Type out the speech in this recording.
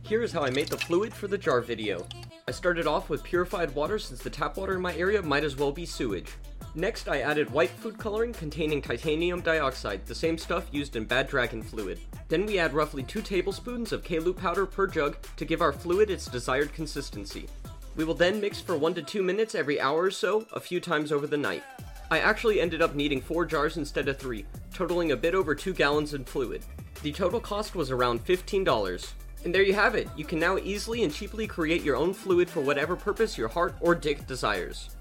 Here is how I made the fluid for the jar video. I started off with purified water since the tap water in my area might as well be sewage. Next, I added white food coloring containing titanium dioxide, the same stuff used in Bad Dragon fluid. Then we add roughly 2 tablespoons of K-Loop powder per jug to give our fluid its desired consistency. We will then mix for 1 to 2 minutes every hour or so, a few times over the night. I actually ended up needing 4 jars instead of 3, totaling a bit over 2 gallons in fluid. The total cost was around $15. And there you have it, you can now easily and cheaply create your own fluid for whatever purpose your heart or dick desires.